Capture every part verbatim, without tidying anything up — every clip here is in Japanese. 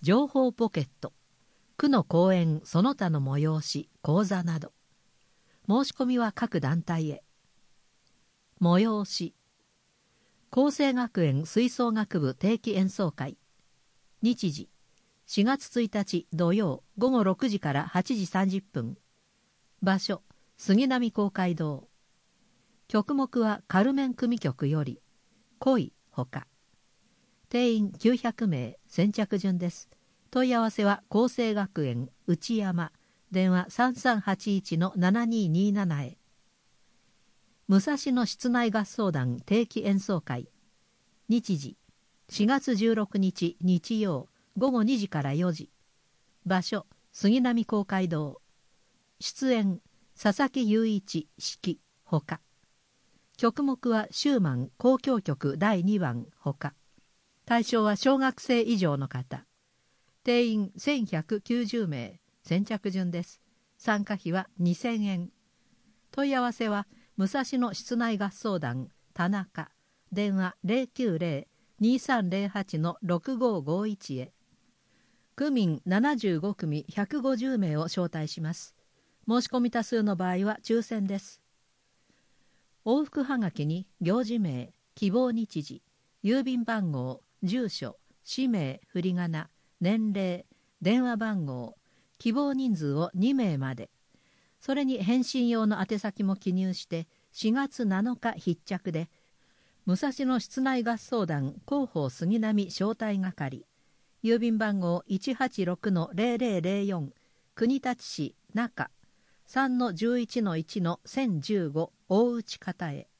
情報ポケット、区の講演その他の催し、講座など。申し込みは各団体へ。催し、厚生学園吹奏楽部定期演奏会。日時、しがつついたち土曜午後ろくじからはちじさんじゅっぷん。場所、杉並公会堂。曲目はカルメン組曲より、恋ほか。定員きゅうひゃくめい、先着順です。問い合わせは厚生学園内山、電話 さんさんはちいちのななにになな へ。武蔵野室内合奏団定期演奏会。日時、しがつじゅうろくにち日曜午後にじからよじ。場所、杉並公会堂。出演、佐々木雄一指揮ほか。曲目はシューマン交響曲だいにばんほか。対象は小学生以上の方。定員せんひゃくきゅうじゅうめい、先着順です。参加費はにせんえん。問い合わせは武蔵野室内合奏団田中、電話 ゼロきゅうゼロ にさんゼロはちのろくごごいち へ。区民ななじゅうごくみひゃくごじゅうめいを招待します。申し込み多数の場合は抽選です。往復はがきに行事名、希望日時、郵便番号、住所、氏名、振り仮名、年齢、電話番号、希望人数をにめいまで。それに返信用の宛先も記入してしがつなのか必着で、武蔵野室内合奏団広報杉並招待係、郵便番号 いちはちろくのゼロゼロゼロよん、国立市中 さんのじゅういちのいちのせんじゅうご 大内方へ。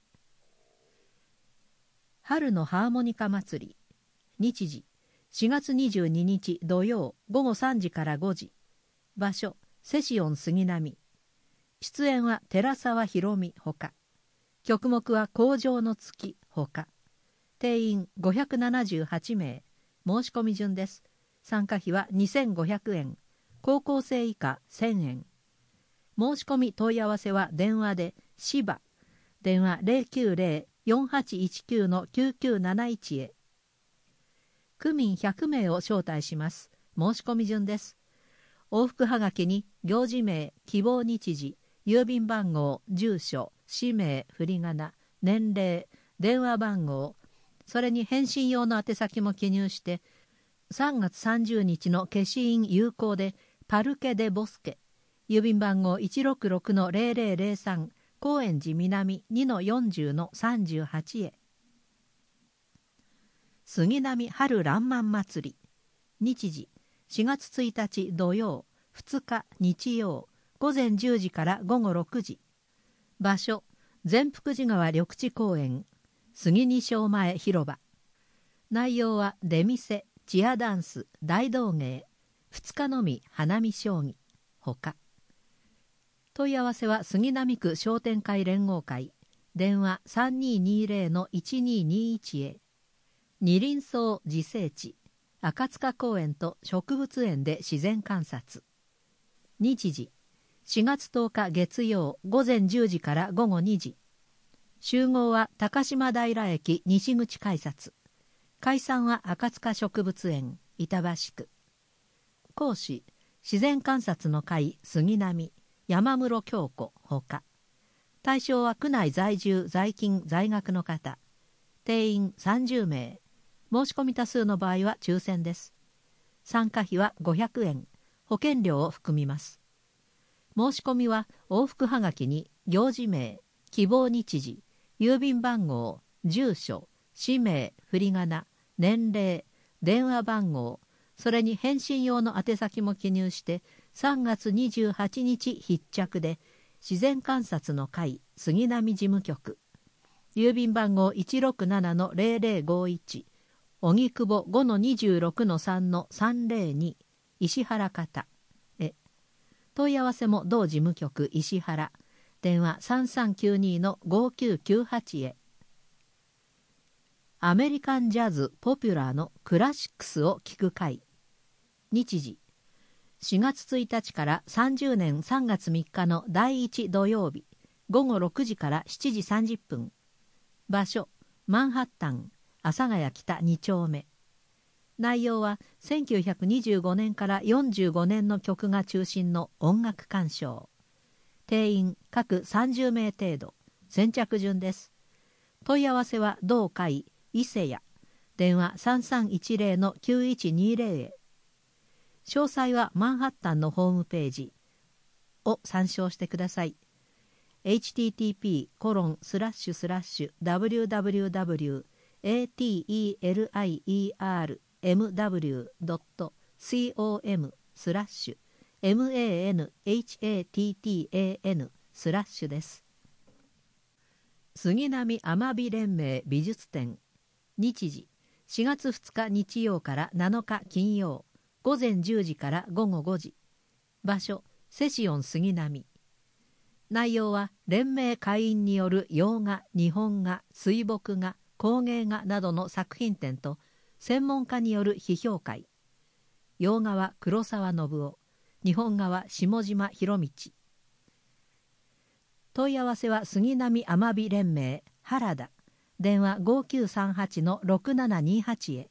春のハーモニカ祭り。日時、しがつにじゅうににち土曜午後さんじからごじ。場所、セシオン杉並。出演は寺澤宏美ほか。曲目は荒城の月ほか。定員ごひゃくななじゅうはちめい。申し込み順です。参加費はにせんごひゃくえん。高校生以下せんえん。申し込み問い合わせは電話で芝、電話 ゼロきゅうゼロ よんはちいちきゅうのきゅうきゅうなないち へ。区民ひゃくめいを招待します。申し込み順です。往復はがきに行事名、希望日時、郵便番号、住所、氏名、振り仮名、年齢、電話番号、それに返信用の宛先も記入してさんがつさんじゅうにちの消印有効でパルケ・デ・ボスケ、郵便番号 いちろくろくのゼロゼロゼロさん、高円寺南 にのよんじゅうのさんじゅうはち へ。杉並春らんまん祭り。日時、しがつついたち土曜、ふつか日曜、午前じゅうじから午後ろくじ。場所、善福寺川緑地公園、杉二小前広場。内容は出店、チアダンス、大道芸、二日のみ花見将棋、ほか。問い合わせは杉並区商店会連合会、電話 さんにーにーゼロのいちにーにーいち へ。二輪草自生地、赤塚公園と植物園で自然観察。日時、しがつとおか月曜午前じゅうじから午後にじ。集合は高島平駅西口改札。解散は赤塚植物園板橋区。講師、自然観察の会杉並、山室京子ほか。対象は区内在住在勤在学の方。定員さんじゅうめい。申し込み多数の場合は抽選です。参加費はごひゃくえん。保険料を含みます。申し込みは往復はがきに行事名、希望日時、郵便番号、住所、氏名、振り仮名、年齢、電話番号、それに返信用の宛先も記入してさんがつにじゅうはちにち必着で自然観察の会杉並事務局、郵便番号 いちろくななのゼロゼロごいち、荻窪 ごのにじゅうろくのさんのさんぜろに、石原方へ。問い合わせも同事務局石原、電話 さんさんきゅうにのごきゅうきゅうはち へ。アメリカンジャズポピュラーのクラシックスを聴く会。日時、しがつついたちからさんじゅうねんさんがつみっかのだいいち土曜日、午後ろくじからしちじさんじゅっぷん。場所、マンハッタン、阿佐ヶ谷北に丁目。 内容はせんきゅうひゃくにじゅうごねんからよんじゅうごねんの曲が中心の音楽鑑賞。定員各さんじゅうめい程度。先着順です。問い合わせは同会伊勢屋。電話さんさんいちゼロのきゅういちにゼロへ。詳細はマンハッタンのホームページを参照してください。エイチティーティーピーコロンスラッシュスラッシュダブリューダブリューダブリューエーティーイーエルアイイーアールエムダブリュードットコムスラッシュエムエーエヌエイチエーティーティーエーエヌスラッシュです。杉並天美連盟美術展。日時しがつふつか日曜からなのか金曜午前じゅうじから午後ごじ。場所セシオン杉並。内容は連盟会員による洋画、日本画、水墨画、工芸画などの作品展と専門家による批評会。洋画は黒沢信夫、日本画は下島博道。問い合わせは杉並天美連盟原田。電話ごきゅうさんはちのろくななにはちへ。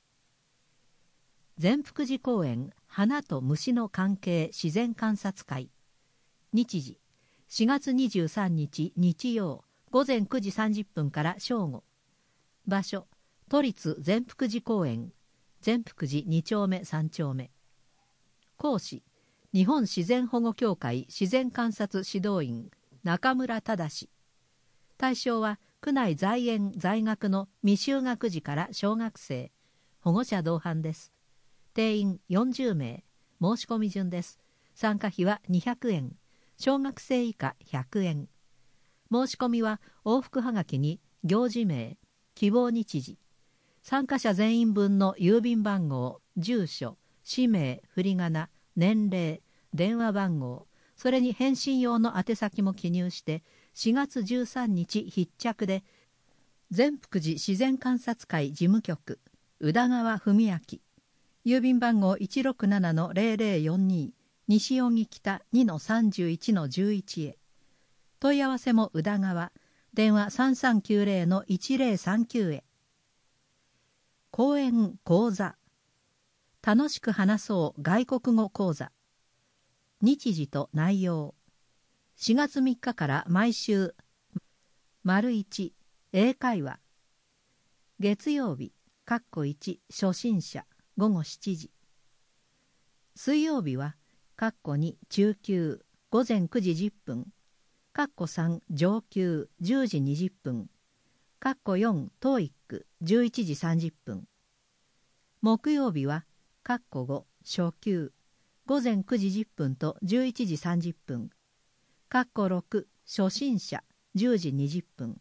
善福寺公園花と虫の関係自然観察会。日時しがつにじゅうさんにち日曜午前くじさんじゅっぷんから正午。場所都立善福寺公園善福寺にちょうめさんちょうめ。講師日本自然保護協会自然観察指導員中村忠。対象は区内在園在学の未就学児から小学生、保護者同伴です。定員よんじゅうめい、申し込み順です。参加費はにひゃくえん、小学生以下ひゃくえん。申し込みは往復はがきに行事名、希望日時、参加者全員分の郵便番号、住所、氏名、振り仮名、年齢、電話番号、それに返信用の宛先も記入してしがつじゅうさんにち必着で善福寺自然観察会事務局宇田川文明、郵便番号 いちろくななのゼロゼロよんに 西荻北 にのさんじゅういちのじゅういち へ。問い合わせも宇田川、電話さんさんきゅうゼロのいちゼロさんきゅうへ。講演講座楽しく話そう外国語講座。日時と内容しがつみっかから毎週丸いち英会話。月曜日かっこいち初心者ごごしちじ。水曜日はかっこに中級午前くじじゅっぷんかっこさん上級じゅうじにじゅっぷんかっこよんトーイックじゅういちじさんじゅっぷん。木曜日はかっこご初級午前くじじゅっぷんとじゅういちじさんじゅっぷんかっころく初心者じゅうじにじゅっぷん。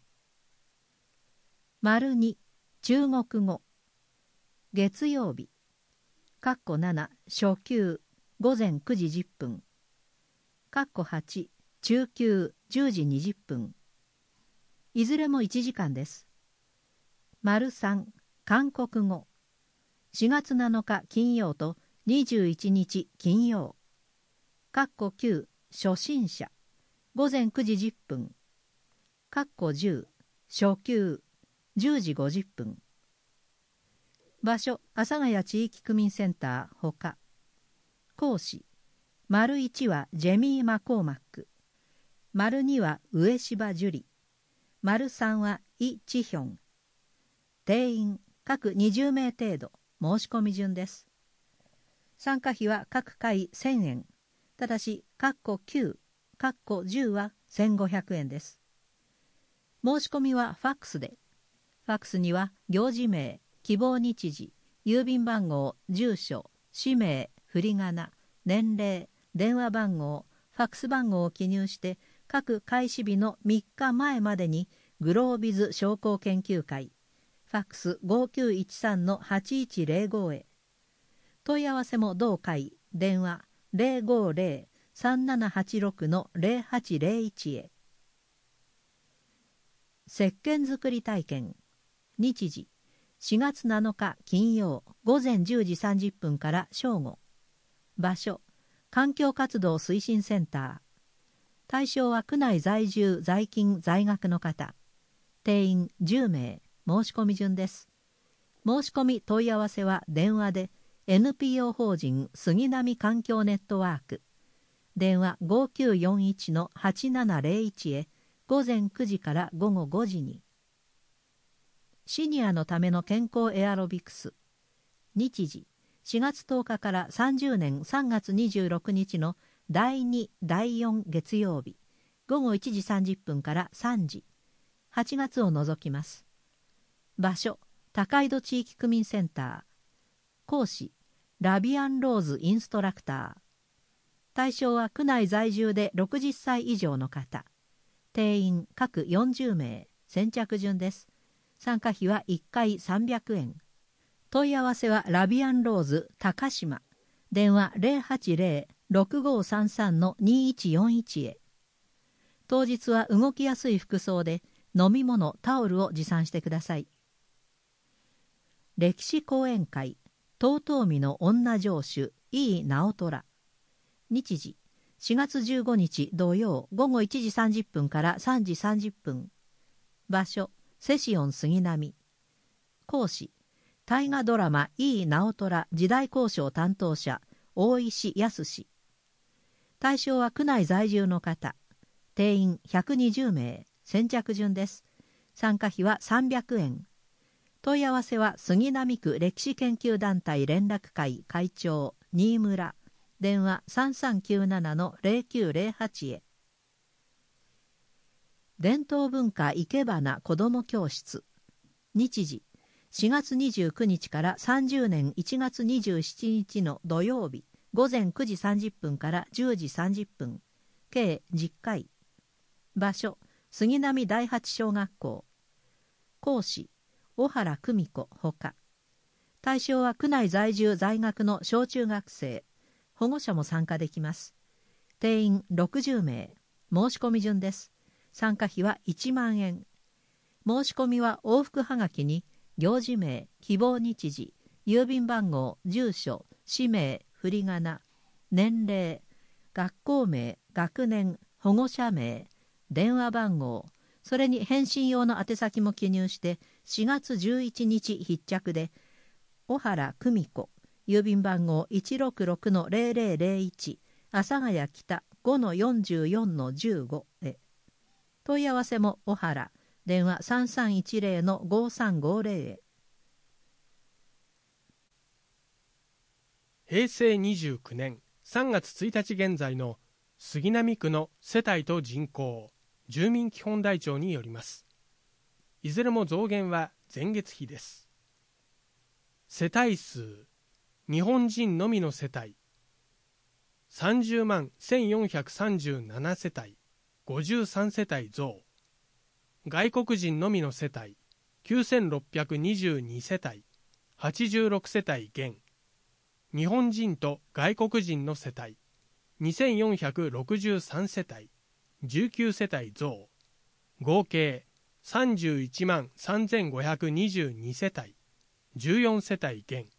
丸に中国語月曜日かっこなな初級午前くじじゅっぷんかっこはち中級じゅうじにじゅっぷん。いずれもいちじかんです。丸さん韓国語しがつなのか金曜とにじゅういちにち金曜かっこきゅう初心者午前くじじゅっぷんかっこじゅう初級じゅうじごじゅっぷん。場所阿佐ヶ谷地域区民センターほか。講師丸いちはジェミー・マコーマック、丸には上柴樹里、丸さんはイ・チヒョン。定員各にじゅうめい程度。申し込み順です。参加費は各回せんえん。ただし、カッコきゅう、カッコじゅうはせんごひゃくえんです。申し込みはファックスで。ファックスには行事名、希望日時、郵便番号、住所、氏名、振り仮名、年齢、電話番号、ファックス番号を記入して各開始日のみっかまえまでにグロービズ商工研究会ファックスごきゅういちさんのはちいちゼロごへ。問い合わせも同会電話ゼロごゼロ さんななはちろくのゼロはちゼロいちへ。石鹸作り体験。日時しがつなのか金曜午前じゅうじさんじゅっぷんから正午。場所環境活動推進センター。対象は区内在住在勤在学の方。定員じゅうめい。申し込み順です。 申し込み問い合わせは電話で エヌピーオー 法人杉並環境ネットワーク電話 ごきゅうよんいちのはちななゼロいち へ午前くじから午後ごじに。シニアのための健康エアロビクス。日時しがつとおかからさんじゅうねんさんがつにじゅうろくにちのだいに、だいよん月曜日午後いちじさんじゅっぷんからさんじ。はちがつを除きます。場所高井戸地域区民センター。講師ラビアンローズインストラクター。対象は区内在住でろくじゅっさい以上の方。定員各よんじゅうめい。先着順です。参加費はいっかいさんびゃくえん。問い合わせはラビアンローズ高島。電話 ゼロはちゼロ ろくごさんさん のにいちよんいち へ。当日は動きやすい服装で飲み物、タオルを持参してください。歴史講演会遠江の女城主井伊直虎。日時しがつじゅうごにち土曜午後いちじさんじゅっぷんからさんじさんじゅっぷん。場所セシオン杉並。講師大河ドラマ井伊直虎時代考証担当者大石康。対象は区内在住の方。定員ひゃくにじゅうめい。先着順です。参加費はさんびゃくえん。問い合わせは杉並区歴史研究団体連絡会会長新村。電話 さんさんきゅうななのゼロきゅうゼロはち へ。伝統文化いけばな子ども教室。日時しがつにじゅうくにちからさんじゅうねんいちがつにじゅうしちにちの土曜日午前くじさんじゅっぷんからじゅうじさんじゅっぷん。計じゅっかい。場所杉並第八小学校。講師小原久美子ほか。対象は区内在住在学の小中学生。保護者も参加できます。定員ろくじゅうめい。申し込み順です。参加費はいちまんえん。申し込みは往復はがきに行事名、希望日時、郵便番号、住所、氏名、振り仮名、年齢、学校名、学年、保護者名、電話番号、それに返信用の宛先も記入してしがつじゅういちにち必着で小原久美子郵便番号 いちろくろくのゼロゼロゼロいち 阿佐ヶ谷北 ごのよんじゅうよんのじゅうご へ。問い合わせも小原電話 さんさんいちゼロのごさんごゼロ へ。 へいせいにじゅうきゅうねんさんがつついたち現在の杉並区の世帯と人口住民基本台帳によります。いずれも増減は前月比です。世帯数日本人のみの世帯さんじゅうまんせんよんひゃくさんじゅうなな世帯ごじゅうさん世帯増。外国人のみの世帯きゅうせんろっぴゃくにじゅうに世帯はちじゅうろく世帯減。日本人と外国人の世帯にせんよんひゃくろくじゅうさん世帯じゅうきゅう世帯増。合計さんじゅういちまんさんぜんごひゃくにじゅうに世帯じゅうよん世帯減。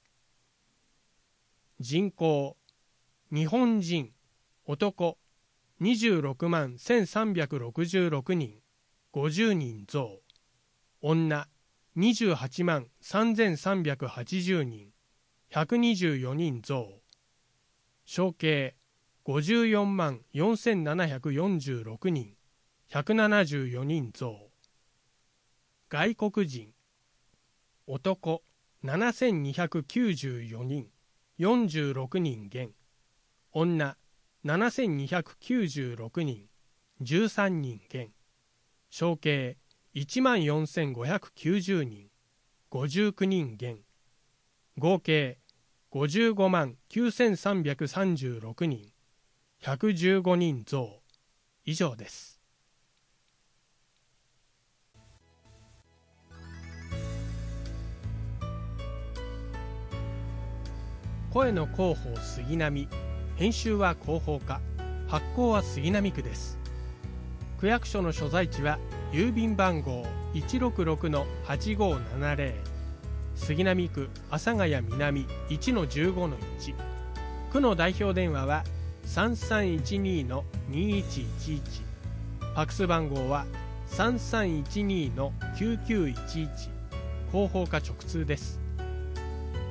人口日本人男にじゅうろくまんせんさんびゃくろくじゅうろくにんごじゅうにん増。女にじゅうはちまんさんぜんさんびゃくはちじゅうにんひゃくにじゅうよにん増。小計ごじゅうよんまんよんせんななひゃくよんじゅうろくにんひゃくななじゅうよにん増。外国人男ななせんにひゃくきゅうじゅうよにんよんじゅうろくにん減。女ななせんにひゃくきゅうじゅうろくにんじゅうさんにん減。小計いちまんよんせんごひゃくきゅうじゅうにんごじゅうきゅうにん減。合計ごじゅうごまんきゅうせんさんびゃくさんじゅうろくにんひゃくじゅうごにん増。以上です。声の広報杉並、編集は広報課、発行は杉並区です。区役所の所在地は郵便番号 いちろくろくのはちごーななゼロ、杉並区阿佐ヶ谷南 いちのじゅうごのいち。区の代表電話はさんさんいちにのにいちいちいち。ファックス番号はさんさんいちにのきゅうきゅういちいち。広報課直通です。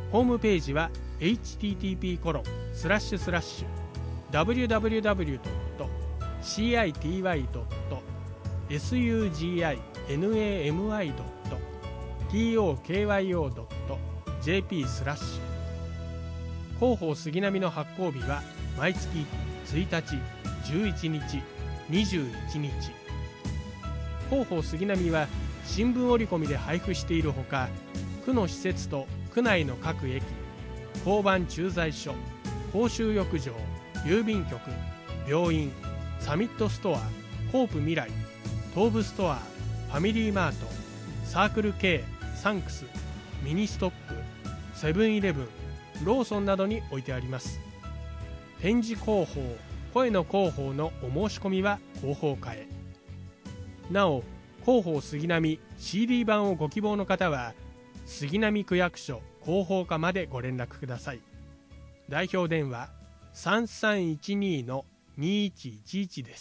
ホームページは エイチティーティーピーコロンスラッシュスラッシュダブリューダブリューダブリュードットシーアイティーワイドットエスユージーアイエヌエーエムアイドットティーオーケーワイオードットジェーピースラッシュ。広報杉並の発行日は毎月ついたち、じゅういちにち、にじゅういちにち。広報杉並は新聞折り込みで配布しているほか、区の施設と区内の各駅、交番駐在所、公衆浴場、郵便局、病院、サミットストア、コープ未来、東武ストア、ファミリーマート、サークル K、サンクス、ミニストップ、セブンイレブン、ローソンなどに置いてあります。展示広報、声の広報のお申し込みは広報課へ。なお、広報杉並 シーディー 版をご希望の方は杉並区役所広報課までご連絡ください。代表電話 さんさんいちに のにいちいちいち です。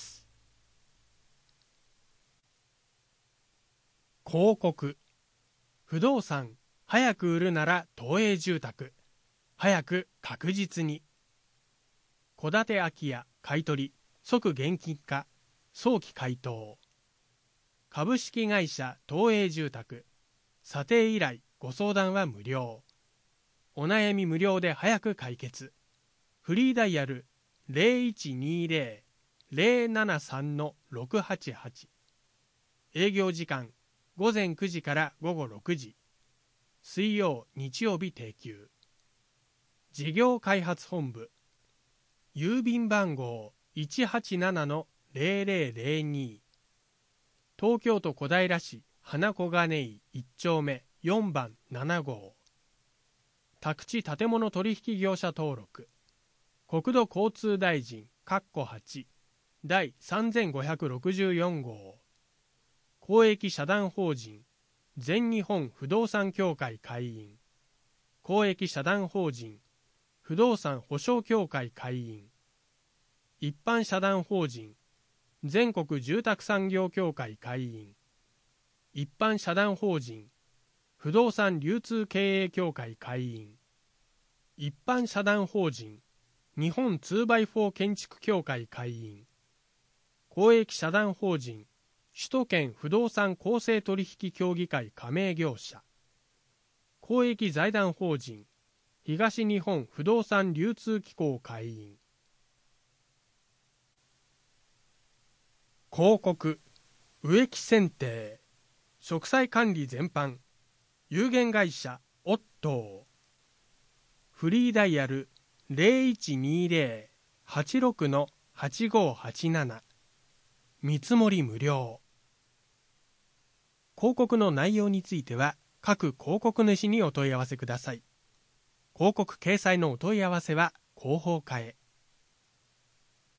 広告。不動産早く売るなら東映住宅、早く確実に。戸建て空き家買取即現金化、早期回答。株式会社東映住宅、査定依頼ご相談は無料。お悩み無料で早く解決。フリーダイヤル ゼロいちにゼロ ゼロななさん ろくはちはち。営業時間ごぜんくじからごごろくじ。水曜日曜日定休。事業開発本部、郵便番号 いちはちななのゼロゼロゼロに。東京都小平市花小金井いっ丁目よんばんなな号。宅地建物取引業者登録。国土交通大臣はちだいさんぜんごひゃくろくじゅうよん号。公益社団法人全日本不動産協会会員。公益社団法人不動産保証協会会員。一般社団法人全国住宅産業協会会員。一般社団法人不動産流通経営協会会員。一般社団法人日本 ツーバイフォー 建築協会会員。公益社団法人首都圏不動産公正取引協議会加盟業者。公益財団法人東日本不動産流通機構会員。広告、植木剪定、植栽管理全般、有限会社オットー。フリーダイヤル ゼロいちにゼロ はちろくのはちごはちなな。見積もり無料。広告の内容については各広告主にお問い合わせください。広告掲載のお問い合わせは広報課へ。